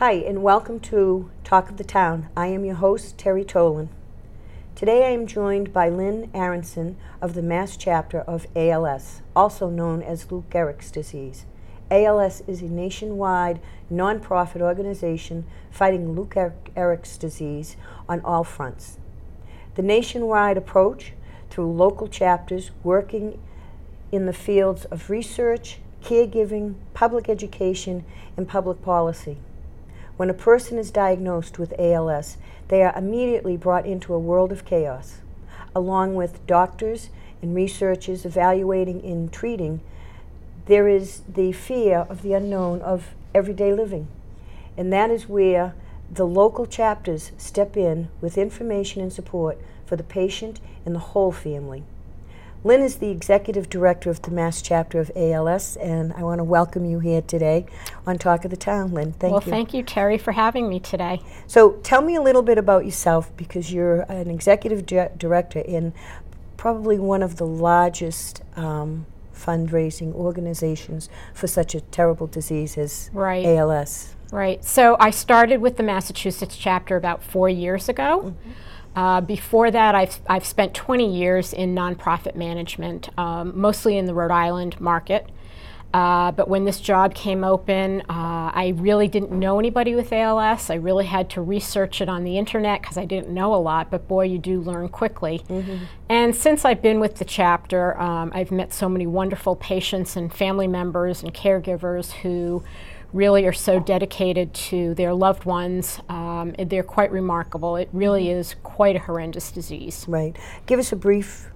Hi, and welcome to Talk of the Town. I am your host, Terry Tolan. Today I am joined by Lynn Aronson of the Mass chapter of ALS, also known as Lou Gehrig's disease. ALS is a nationwide nonprofit organization fighting Lou Gehrig's disease on all fronts. The nationwide approach through local chapters working in the fields of research, caregiving, public education, and public policy. When a person is diagnosed with ALS, they are immediately brought into a world of chaos. Along with doctors and researchers evaluating and treating, there is the fear of the unknown of everyday living. And that is where the local chapters step in with information and support for the patient and the whole family. Lynn is the executive director of the Mass chapter of ALS, and I want to welcome you here today on Talk of the Town. Lynn, thank you. Well, thank you, Terry, for having me today. So tell me a little bit about yourself, because you're an executive director in probably one of the largest fundraising organizations for such a terrible disease as ALS. Right. So I started with the Massachusetts chapter about 4 years ago. Mm-hmm. Before that, I've spent 20 years in nonprofit management, mostly in the Rhode Island market. But when this job came open, I really didn't know anybody with ALS. I really had to research it on the internet because I didn't know a lot, but boy, you do learn quickly. Mm-hmm. And since I've been with the chapter, I've met so many wonderful patients and family members and caregivers who really are so dedicated to their loved ones. They're quite remarkable. It really is quite a horrendous disease. Right. Give us a brief,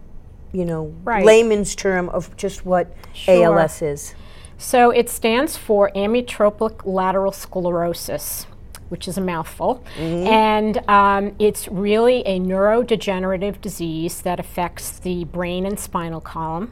layman's term of just what ALS is. So it stands for amyotrophic lateral sclerosis, which is a mouthful. Mm-hmm. And it's really a neurodegenerative disease that affects the brain and spinal column.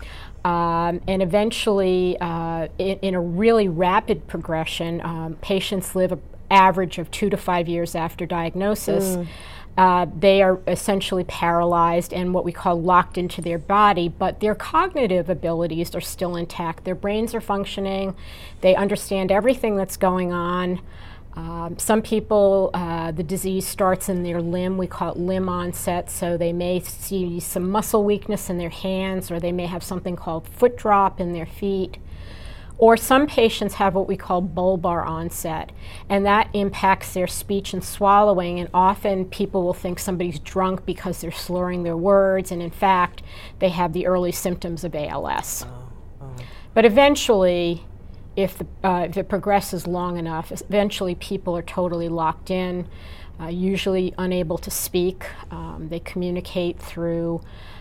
And eventually, in a really rapid progression, patients live an average of 2 to 5 years after diagnosis. They are essentially paralyzed and what we call locked into their body, but their cognitive abilities are still intact. Their brains are functioning. They understand everything that's going on. Some people, the disease starts in their limb. We call it limb onset, so they may see some muscle weakness in their hands, or they may have something called foot drop in their feet. Or some patients have what we call bulbar onset, and that impacts their speech and swallowing, and often people will think somebody's drunk because they're slurring their words, and in fact, they have the early symptoms of ALS. But eventually, if it progresses long enough, eventually people are totally locked in, usually unable to speak. They communicate through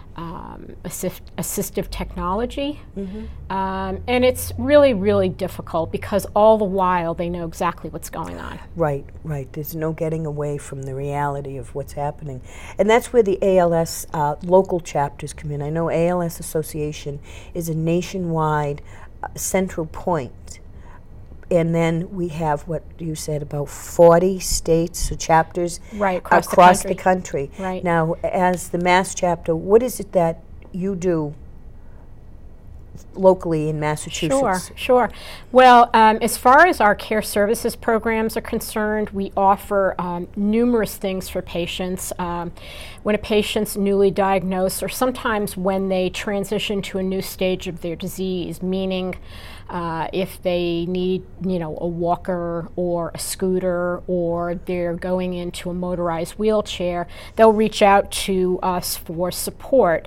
assistive technology. Mm-hmm. And it's really, really difficult because all the while they know exactly what's going on. Right. There's no getting away from the reality of what's happening. And that's where the ALS local chapters come in. I know ALS Association is a nationwide central point, and then we have what you said about 40 states or chapters across the country. Right. Now, as the Mass chapter, what is it that you do locally in Massachusetts? Sure. Well, as far as our care services programs are concerned, we offer numerous things for patients. When a patient's newly diagnosed, or sometimes when they transition to a new stage of their disease, meaning if they need, a walker or a scooter, or they're going into a motorized wheelchair, they'll reach out to us for support.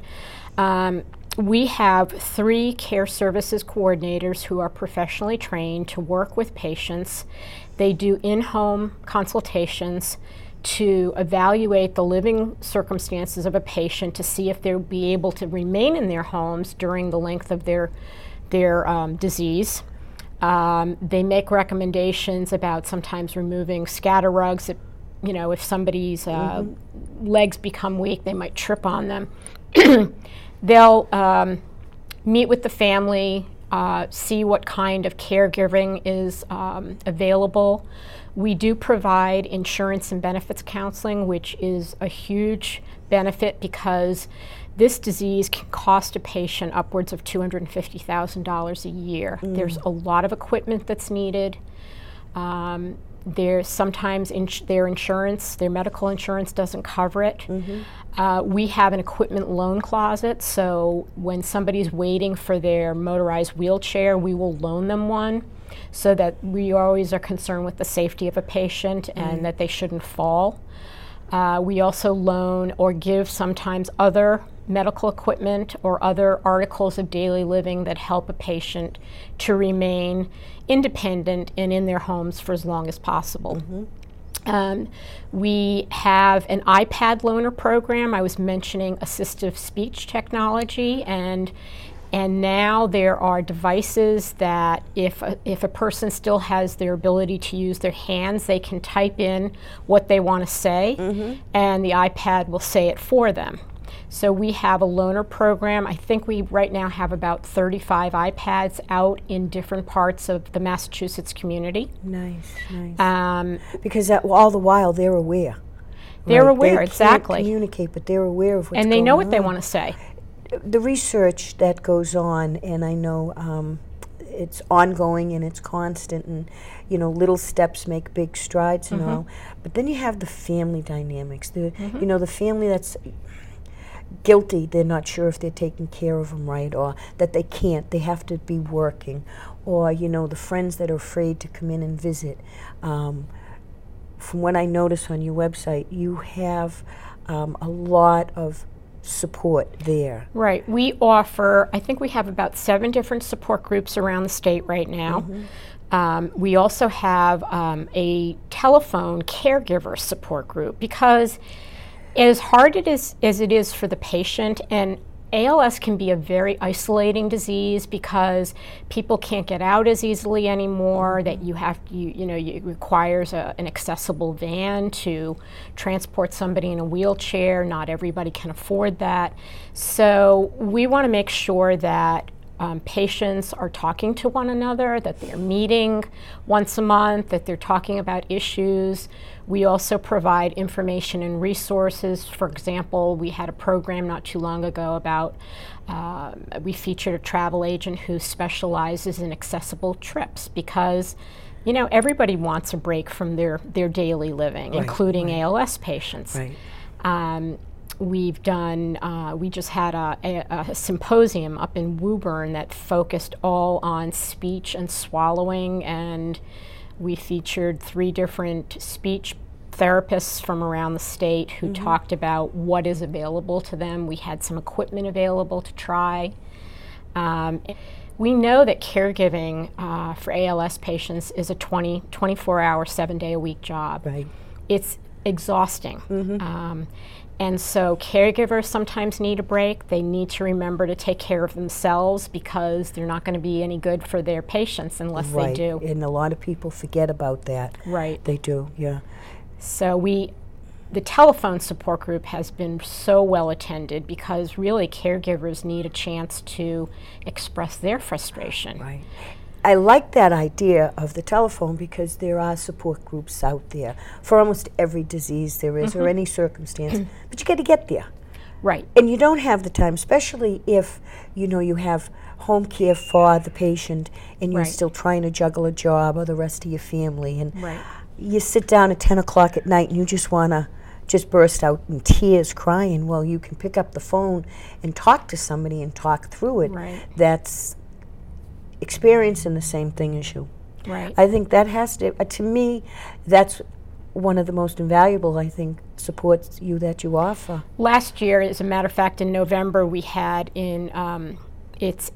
We have 3 care services coordinators who are professionally trained to work with patients. They do in-home consultations to evaluate the living circumstances of a patient to see if they'll be able to remain in their homes during the length of their disease. They make recommendations about sometimes removing scatter rugs. If somebody's legs become weak, they might trip on them. They'll meet with the family, see what kind of caregiving is available. We do provide insurance and benefits counseling, which is a huge benefit because this disease can cost a patient upwards of $250,000 a year. There's a lot of equipment that's needed. There's sometimes their insurance, their medical insurance doesn't cover it. We have an equipment loan closet, so when somebody's waiting for their motorized wheelchair, we will loan them one, so that we always are concerned with the safety of a patient and that they shouldn't fall. We also loan or give sometimes other medical equipment or other articles of daily living that help a patient to remain independent and in their homes for as long as possible. We have an iPad loaner program. I was mentioning assistive speech technology, and now there are devices that if a person still has their ability to use their hands, they can type in what they want to say, and the iPad will say it for them. So we have a loaner program. I think we right now have about 35 iPads out in different parts of the Massachusetts community. Nice, nice. Because all the while they're aware. They're aware, they exactly. Can't communicate, but they're aware of what's going on. And they know what they want to say. The research that goes on, and I know it's ongoing and it's constant, and little steps make big strides and all. But then you have the family dynamics. The the family that's guilty, they're not sure if they're taking care of them right, or that they can't, they have to be working, or the friends that are afraid to come in and visit. From what I notice on your website, you have a lot of support there. Right. We offer, I think we have about 7 different support groups around the state right now. We also have a telephone caregiver support group, because as hard as it is for the patient, and ALS can be a very isolating disease because people can't get out as easily anymore, that it requires an accessible van to transport somebody in a wheelchair. Not everybody can afford that. So we want to make sure that patients are talking to one another, that they're meeting once a month, that they're talking about issues. We also provide information and resources. For example, we had a program not too long ago about, we featured a travel agent who specializes in accessible trips, because everybody wants a break from their daily living, including ALS patients. We've done, we just had a symposium up in Woburn that focused all on speech and swallowing, and we featured 3 different speech therapists from around the state who talked about what is available to them. We had some equipment available to try. We know that caregiving for ALS patients is a 24-hour, 7-day-a-week job. It's exhausting. And so caregivers sometimes need a break. They need to remember to take care of themselves, because they're not going to be any good for their patients unless they do. And a lot of people forget about that. They do, yeah. So the telephone support group has been so well attended, because really caregivers need a chance to express their frustration. I like that idea of the telephone, because there are support groups out there for almost every disease there is, or any circumstance, but you got to get there. And you don't have the time, especially if you have home care for the patient, and you're still trying to juggle a job or the rest of your family, and you sit down at 10 o'clock at night and you just want to burst out in tears crying. Well, you can pick up the phone and talk to somebody and talk through it. That's experiencing the same thing as you. I think that has to me, that's one of the most invaluable, I think, supports that you offer. Last year, as a matter of fact, in November, we had it's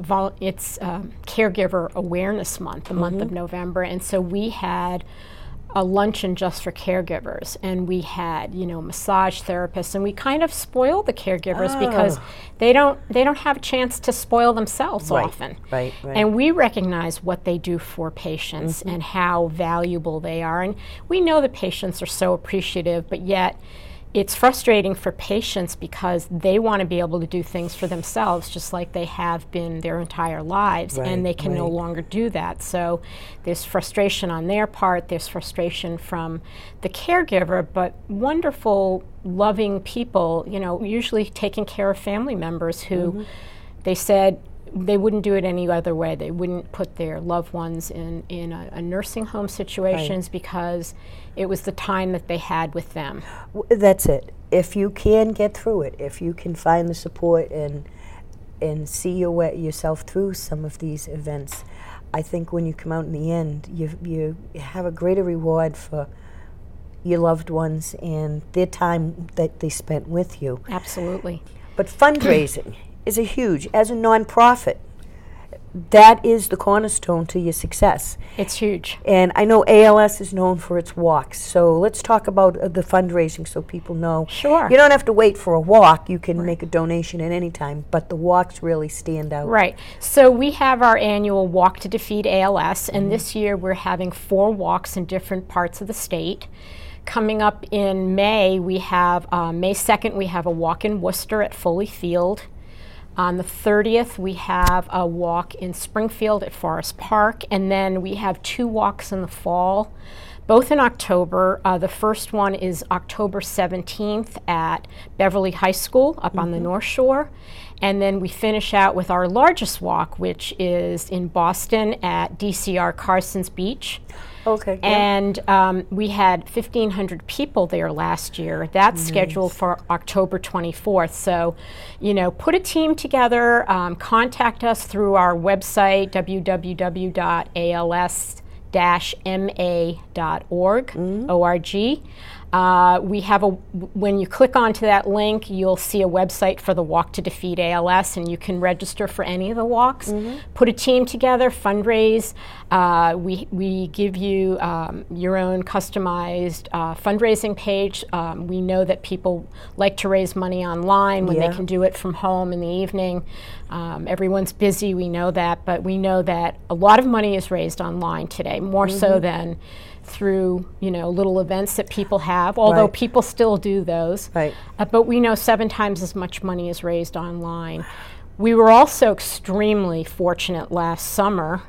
Caregiver Awareness Month, the month of November, and so we had a luncheon just for caregivers, and we had massage therapists, and we kind of spoil the caregivers because they don't have a chance to spoil themselves often. And we recognize what they do for patients and how valuable they are, and we know the patients are so appreciative, but yet it's frustrating for patients because they want to be able to do things for themselves just like they have been their entire lives, and they can no longer do that. So there's frustration on their part, there's frustration from the caregiver, but wonderful, loving people, usually taking care of family members who they said, they wouldn't do it any other way. They wouldn't put their loved ones in a nursing home situations because it was the time that they had with them. That's it. If you can get through it, if you can find the support and see yourself through some of these events, I think when you come out in the end, you have a greater reward for your loved ones and their time that they spent with you. Absolutely. But fundraising is a huge, as a nonprofit, that is the cornerstone to your success. It's huge. And I know ALS is known for its walks, so let's talk about the fundraising so people know. Sure. You don't have to wait for a walk. You can make a donation at any time, but the walks really stand out. Right. So we have our annual Walk to Defeat ALS, and this year we're having 4 walks in different parts of the state. Coming up in May, we have May 2nd, we have a walk in Worcester at Foley Field. On the 30th, we have a walk in Springfield at Forest Park, and then we have 2 walks in the fall, both in October. The first one is October 17th at Beverly High School up on the North Shore, and then we finish out with our largest walk, which is in Boston at DCR Carson's Beach. Okay. And we had 1,500 people there last year. That's scheduled for October 24th. So, you know, put a team together, contact us through our website, www.als-ma.org, O-R-G. We have when you click onto that link, you'll see a website for the Walk to Defeat ALS, and you can register for any of the walks. Put a team together, fundraise. We give you your own customized fundraising page. We know that people like to raise money online when they can do it from home in the evening. Everyone's busy, we know that, but we know that a lot of money is raised online today, more so than through, you know, little events that people have, although people still do those. Right. But we know 7 times as much money is raised online. We were also extremely fortunate last summer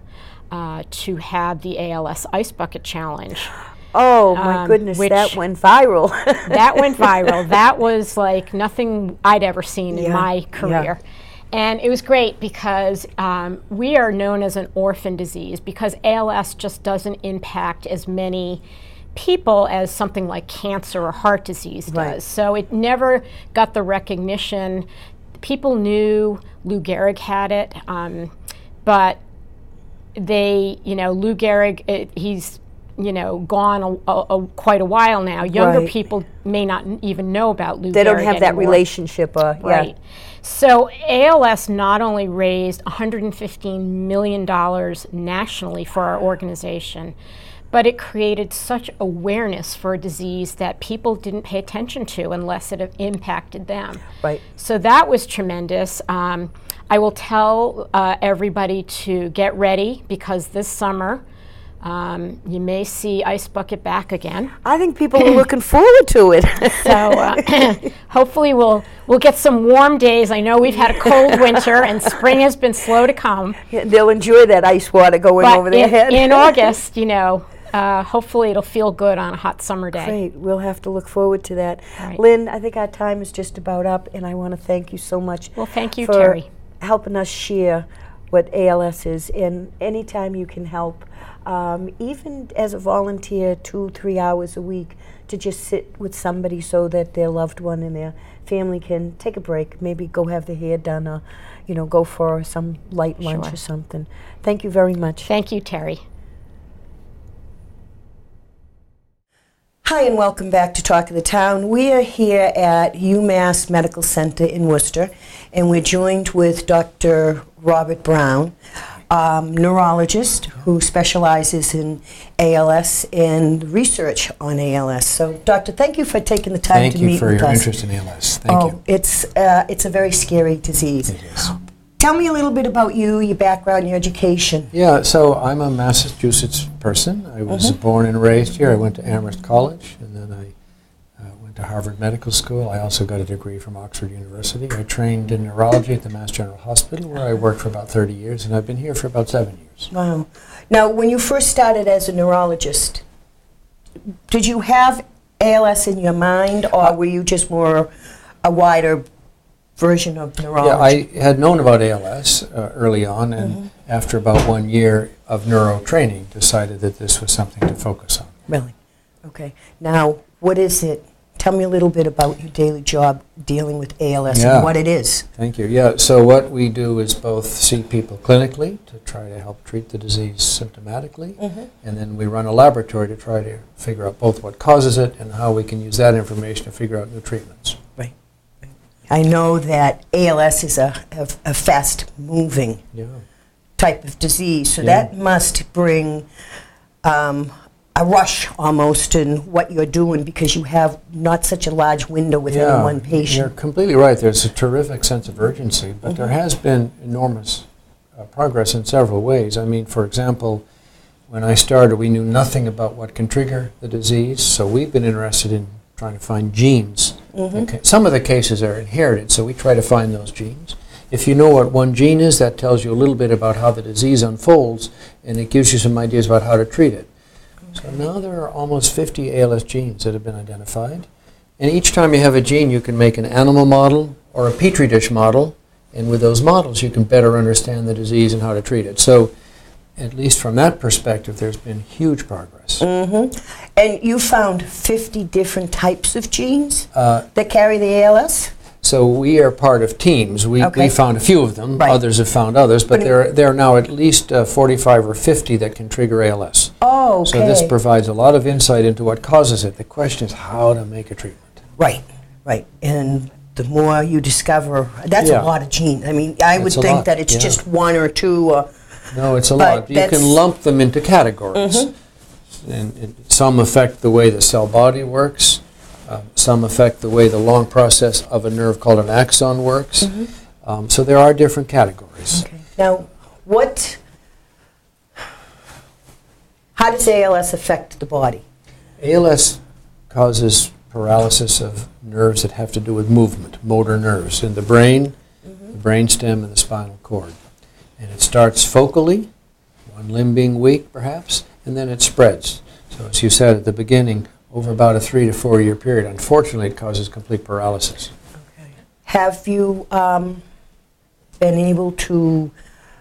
to have the ALS Ice Bucket Challenge. Oh my goodness, that went viral. That went viral. That was like nothing I'd ever seen in my career. And it was great because we are known as an orphan disease because ALS just doesn't impact as many people as something like cancer or heart disease does. So it never got the recognition. People knew Lou Gehrig had it, but they, you know, Lou Gehrig, he's, you know, gone quite a while now. Younger people may not even know about Lou Gehrig. They don't have that anymore. Relationship. Right. So ALS not only raised $115 million nationally for our organization, but it created such awareness for a disease that people didn't pay attention to unless it impacted them. Right. So that was tremendous. I will tell everybody to get ready because this summer you may see Ice Bucket back again. I think people are looking forward to it. So hopefully we'll get some warm days. I know we've had a cold winter and spring has been slow to come. Yeah, they'll enjoy that ice water going over their head. In August, you know, hopefully it'll feel good on a hot summer day. Great. We'll have to look forward to that. Right. Lynn, I think our time is just about up, and I want to thank you so much. Well, thank you, for Terry. Helping us share what ALS is, and anytime you can help, even as a volunteer, 2-3 hours a week, to just sit with somebody so that their loved one and their family can take a break, maybe go have their hair done, or, you know, go for some light lunch or something. Thank you very much. Thank you, Terry. Hi, and welcome back to Talk of the Town. We are here at UMass Medical Center in Worcester, and we're joined with Dr. Robert Brown, neurologist who specializes in ALS and research on ALS. So, Doctor, thank you for taking the time to meet with us. Thank you for your interest in ALS. Thank you. It's a very scary disease. It is. Tell me a little bit about you, your background, your education. Yeah, so I'm a Massachusetts person. I was born and raised here. I went to Amherst College, and then I went to Harvard Medical School. I also got a degree from Oxford University. I trained in neurology at the Mass General Hospital, where I worked for about 30 years, and I've been here for about 7 years. Wow. Now, when you first started as a neurologist, did you have ALS in your mind, or were you just more a wider version of Yeah, neurology? I had known about ALS early on, and after about 1 year of neuro training, decided that this was something to focus on. Really? Okay. Now, what is it? Tell me a little bit about your daily job dealing with ALS Yeah. and what it is. Thank you. Yeah, so what we do is both see people clinically to try to help treat the disease symptomatically, and then we run a laboratory to try to figure out both what causes it and how we can use that information to figure out new treatments. Right. I know that ALS is a fast-moving Yeah. type of disease, so Yeah. that must bring a rush almost in what you're doing because you have not such a large window with any one You're patient. completely right. There's a terrific sense of urgency, but there has been enormous progress in several ways. I mean, for example, when I started, we knew nothing about what can trigger the disease, so we've been interested in trying to find genes. Okay. Some of the cases are inherited, so we try to find those genes. If you know what one gene is, that tells you a little bit about how the disease unfolds, and it gives you some ideas about how to treat it. So now there are almost 50 ALS genes that have been identified. And each time you have a gene, you can make an animal model or a petri dish model. And with those models, you can better understand the disease and how to treat it. So at least from that perspective, there's been huge progress. And you found 50 different types of genes Uh, that carry the ALS? So we are part of teams. We Okay. found a few of them. Right. Others have found others. But there are now at least 45 or 50 that can trigger ALS. Oh, okay. So this provides a lot of insight into what causes it. The question is how to make a treatment. Right, right. And the more you discover, that's Yeah. a lot of genes. I mean, I would It's a think lot, that it's yeah. just one or two. No, it's a But lot. You that's- can lump them into categories. And some affect the way the cell body works. Some affect the way the long process of a nerve called an axon works. So there are different categories. Okay. Now, how does ALS affect the body? ALS causes paralysis of nerves that have to do with movement, motor nerves in the brain, the brainstem, and the spinal cord. And it starts focally, one limb being weak perhaps, and then it spreads. So as you said at the beginning, over about a 3 to 4 year period, unfortunately it causes complete paralysis. Have you been able to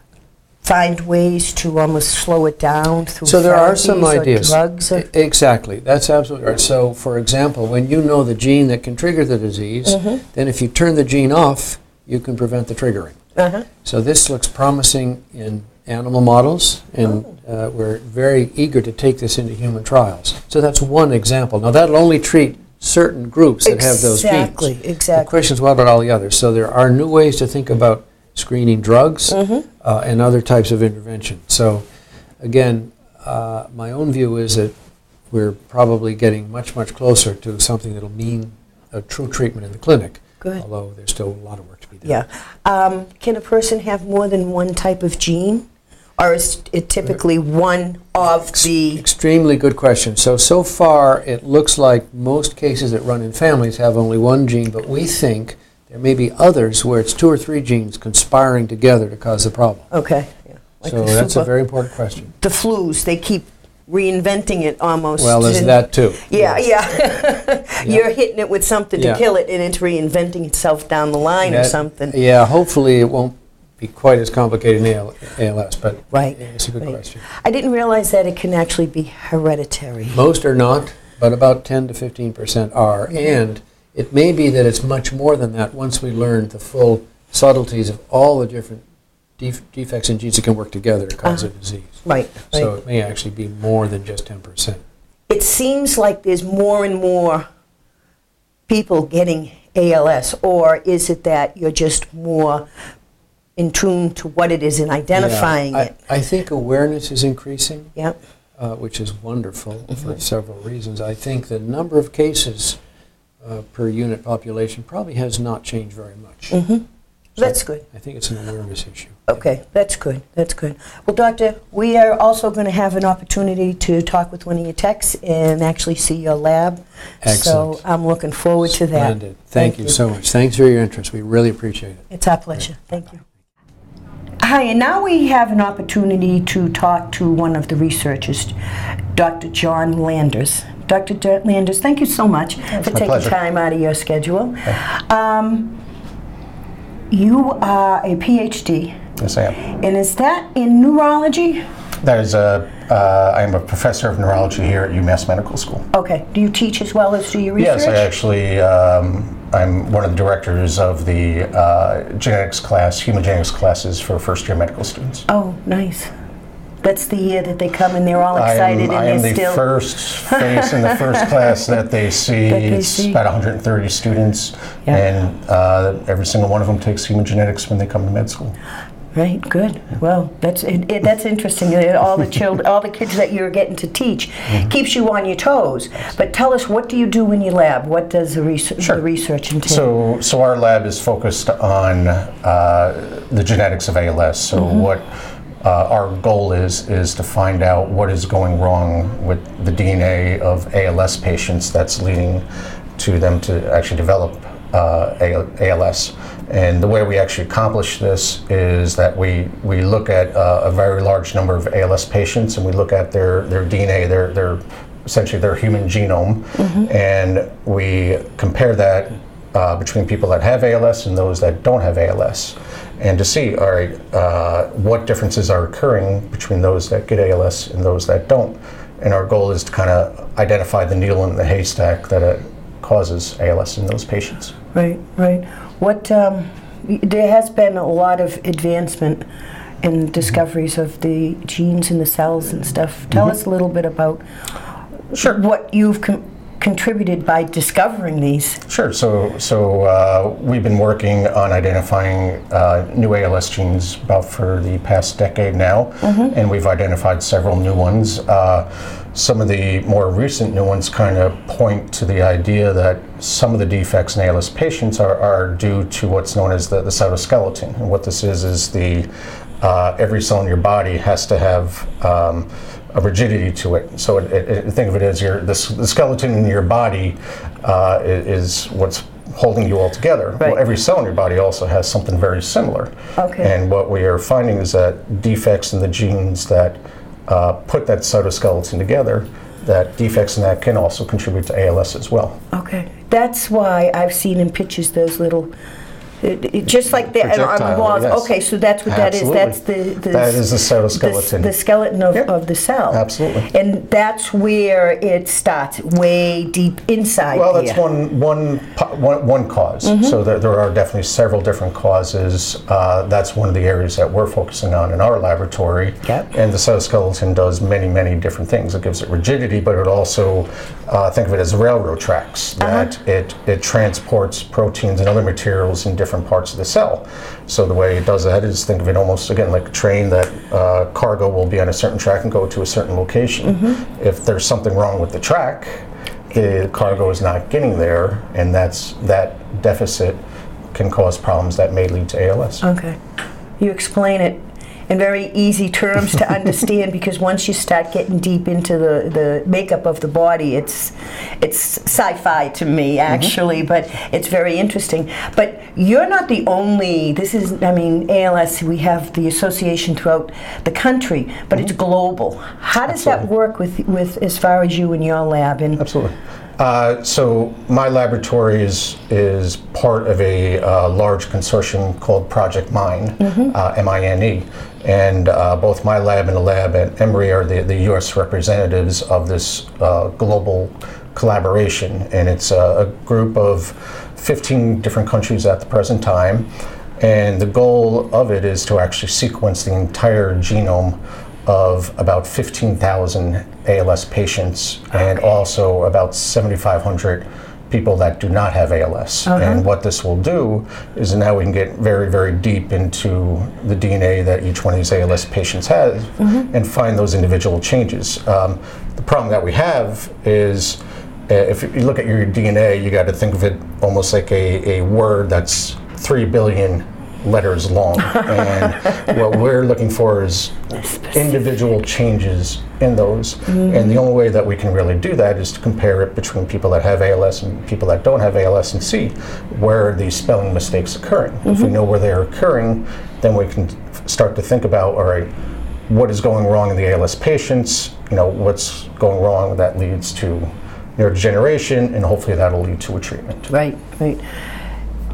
find ways to almost slow it down through So there are some therapies or ideas. drugs? Exactly. That's absolutely right. So, for example, when you know the gene that can trigger the disease, then if you turn the gene off, you can prevent the triggering. So this looks promising in animal models, and we're very eager to take this into human trials. So that's one example. Now, that'll only treat certain groups that have those genes. Exactly. The question is, what about all the others? So there are new ways to think about screening drugs and other types of intervention. So again, my own view is that we're probably getting much, much closer to something that'll mean a true treatment in the clinic, Good. although there's still a lot of work to be done. Yeah. Can a person have more than one type of gene? Or is it typically one of the... Extremely good question. So far, it looks like most cases that run in families have only one gene, but we think there may be others where it's 2 or 3 genes conspiring together to cause the problem. Okay. Yeah. Like So the that's a super- very important question. The flus, they keep reinventing it almost. Well, there's and- that too. Yeah, Yes. yeah. You're hitting it with something to Yeah. kill it, and it's reinventing itself down the line or That- something. Yeah, hopefully it won't be quite as complicated in ALS, but Right. it's a good Right. question. I didn't realize that it can actually be hereditary. Most are not, but about 10 to 15% are, and it may be that it's much more than that once we learn the full subtleties of all the different defects and genes that can work together to cause a disease. Right, So right. it may actually be more than just 10%. It seems like there's more and more people getting ALS, or is it that you're just more in tune to what it is and identifying Yeah, it? I think awareness is increasing, Yep. which is wonderful for several reasons. I think the number of cases per unit population probably has not changed very much. That's good. I think it's an awareness issue. Okay, that's good. That's good. Well, Doctor, we are also going to have an opportunity to talk with one of your techs and actually see your lab. Excellent. So I'm looking forward to that. Splendid. Thank you so much. Thanks for your interest. We really appreciate it. It's our pleasure. Thank you. Hi, and now we have an opportunity to talk to one of the researchers, Dr. John Landers. Dr. Landers, thank you so much for my taking pleasure. time out of your schedule. you are a PhD, Yes, I am. and is that in neurology? That is I am a professor of neurology here at UMass Medical School. Okay. Do you teach as well as do you research? Yes, I actually, I'm one of the directors of the genetics class, human genetics classes for first-year medical students. Oh, nice. That's the year that they come and they're all excited I and am they're the still... first face in the first class that they see. That they It's see. about 130 students, Yeah. and every single one of them takes human genetics when they come to med school. Right, good. Well, that's interesting. All the children, all the kids that you're getting to teach keeps you on your toes. But tell us, what do you do in your lab? What does the research entail? So our lab is focused on the genetics of ALS. So what our goal is to find out what is going wrong with the DNA of ALS patients that's leading to them to actually develop ALS. And the way we actually accomplish this is that we look at a very large number of ALS patients, and we look at their DNA, their essentially their human genome, and we compare that between people that have ALS and those that don't have ALS, and to see, all right, what differences are occurring between those that get ALS and those that don't. And our goal is to kind of identify the needle in the haystack that causes ALS in those patients. Right, right. What there has been a lot of advancement in discoveries of the genes in the cells and stuff. Tell us a little bit about what you've contributed by discovering these. Sure. So we've been working on identifying new ALS genes about for the past decade now, and we've identified several new ones. Some of the more recent new ones kind of point to the idea that some of the defects in ALS patients are due to what's known as the cytoskeleton. And what this is the every cell in your body has to have a rigidity to it. So think of it as the skeleton in your body is what's holding you all together. Right. Well, every cell in your body also has something very similar. Okay. And what we are finding is that defects in the genes that put that cytoskeleton together, that defects in that can also contribute to ALS as well. Okay. That's why I've seen in pictures those little, just like the on the Projectile, walls. yes. Okay, so that's what that is. Absolutely. That's That is the cytoskeleton. The skeleton of, Yep. of the cell. Absolutely. And that's where it starts, way deep inside. Well, that's here. one cause. So there are definitely several different causes. That's one of the areas that we're focusing on in our laboratory. Yep. And the cytoskeleton does many different things. It gives it rigidity, but it also, think of it as railroad tracks, that it transports proteins and other materials in different parts of the cell. So the way it does that is, think of it almost, again, like a train that cargo will be on a certain track and go to a certain location. If there's something wrong with the track, the cargo is not getting there, and that deficit can cause problems that may lead to ALS. Okay. You explain it in very easy terms to understand, because once you start getting deep into the makeup of the body, it's sci-fi to me, actually, but it's very interesting. But you're not the only, ALS, we have the association throughout the country, but it's global. How does that work with as far as you and your lab? And Absolutely. So my laboratory is part of a large consortium called Project MINE, M-I-N-E, and both my lab and the lab at Emory are the U.S. representatives of this global collaboration, and it's a group of 15 different countries at the present time, and the goal of it is to actually sequence the entire genome of about 15,000 ALS patients, and also about 7,500 people that do not have ALS. And what this will do is now we can get very deep into the DNA that each one of these ALS patients has and find those individual changes. The problem that we have is if you look at your DNA, you got to think of it almost like a word that's 3 billion letters long, and what we're looking for is individual changes in those, and the only way that we can really do that is to compare it between people that have ALS and people that don't have ALS and see where are these spelling mistakes occurring. If we know where they're occurring, then we can start to think about, all right, what is going wrong in the ALS patients, what's going wrong that leads to neurodegeneration, and hopefully that'll lead to a treatment. Right.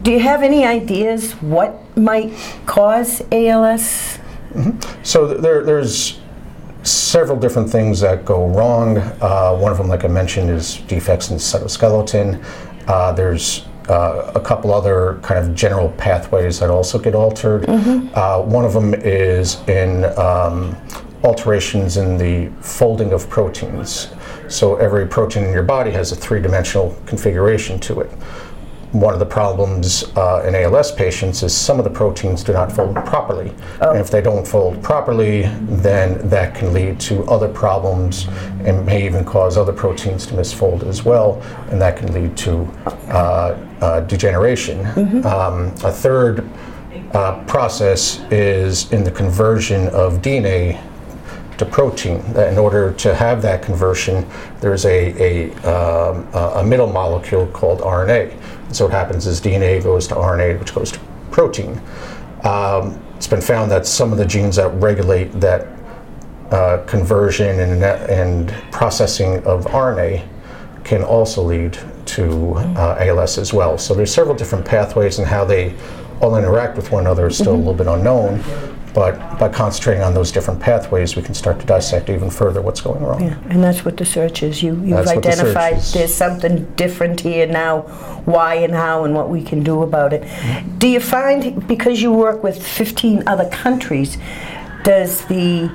Do you have any ideas what might cause ALS? So there's several different things that go wrong. One of them, like I mentioned, is defects in the cytoskeleton. There's a couple other kind of general pathways that also get altered. One of them is in alterations in the folding of proteins. So every protein in your body has a three-dimensional configuration to it. One of the problems in ALS patients is some of the proteins do not fold properly. And if they don't fold properly, then that can lead to other problems and may even cause other proteins to misfold as well, and that can lead to degeneration. A third process is in the conversion of DNA to protein. In order to have that conversion, there's a middle molecule called RNA. So what happens is DNA goes to RNA, which goes to protein. It's been found that some of the genes that regulate that conversion and processing of RNA can also lead to ALS as well. So there's several different pathways, and how they all interact with one another is still a little bit unknown. But by concentrating on those different pathways, we can start to dissect even further what's going wrong. Yeah, and that's what the search is. You've identified there's something different here now, why and how and what we can do about it. Do you find, because you work with 15 other countries, does the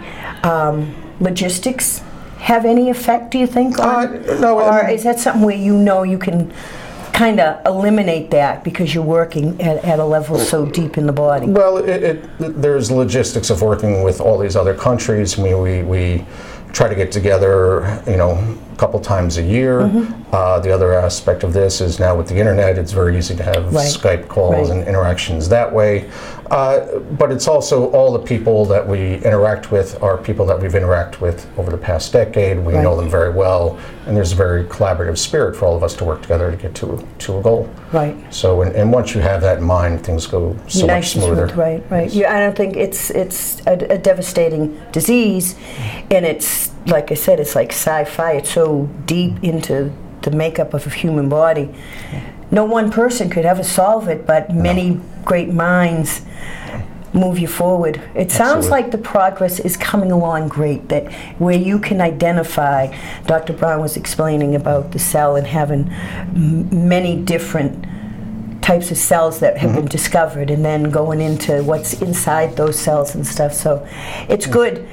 logistics have any effect, do you think, on? No. Or is that something where you can kind of eliminate that because you're working at a level so deep in the body? Well, there's logistics of working with all these other countries. I mean, we try to get together, a couple times a year. The other aspect of this is now with the internet, it's very easy to have Skype calls and interactions that way. But it's also all the people that we interact with are people that we've interacted with over the past decade. We know them very well, and there's a very collaborative spirit for all of us to work together to get to a goal. Right. So, and once you have that in mind, things go so much smoother. Right. Yeah, I don't think it's a devastating disease, and it's, like I said, it's like sci-fi. It's so deep into the makeup of a human body. No one person could ever solve it, but many great minds move you forward. It sounds like the progress is coming along great, that where you can identify, Dr. Brown was explaining about the cell and having many different types of cells that have been discovered, and then going into what's inside those cells and stuff. So it's good.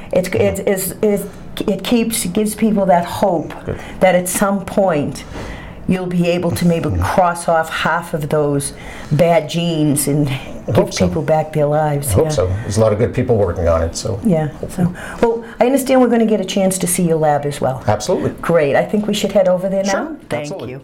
It gives people that hope that at some point you'll be able to maybe cross off half of those bad genes and give people back their lives. I hope so. There's a lot of good people working on it. So well, I understand we're going to get a chance to see your lab as well. Absolutely. Great. I think we should head over there now. Thank you.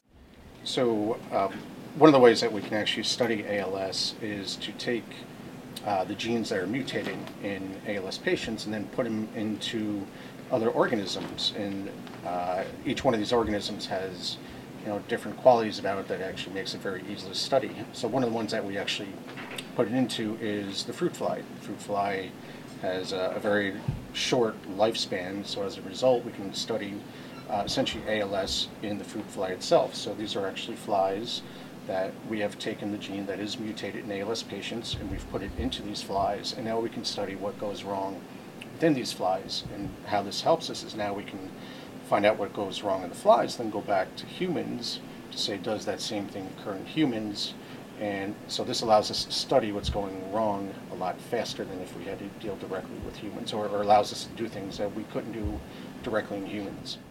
So one of the ways that we can actually study ALS is to take the genes that are mutating in ALS patients and then put them into other organisms. And each one of these organisms has different qualities about it that actually makes it very easy to study. So one of the ones that we actually put it into is the fruit fly. The fruit fly has a very short lifespan, so as a result we can study essentially ALS in the fruit fly itself. So these are actually flies that we have taken the gene that is mutated in ALS patients and we've put it into these flies, and now we can study what goes wrong within these flies. And how this helps us is now we can find out what goes wrong in the flies, then go back to humans to say, does that same thing occur in humans? And so this allows us to study what's going wrong a lot faster than if we had to deal directly with humans, or allows us to do things that we couldn't do directly in humans.